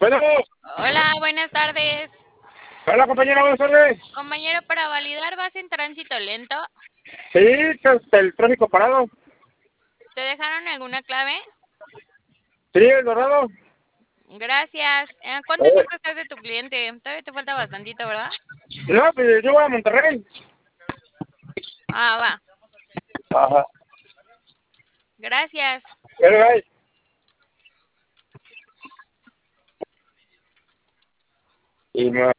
Bueno, Hola, buenas tardes. hola compañera, buenas tardes. Compañero, para validar vas en tránsito lento. Sí, el tráfico parado. ¿Te dejaron alguna clave? Sí, el dorado. Gracias. ¿Cuánto tiempo estás de tu cliente? Todavía te falta bastantito, ¿verdad? No, pues yo voy a Monterrey. Ah, va. Ajá. Gracias. Pero, ay, y me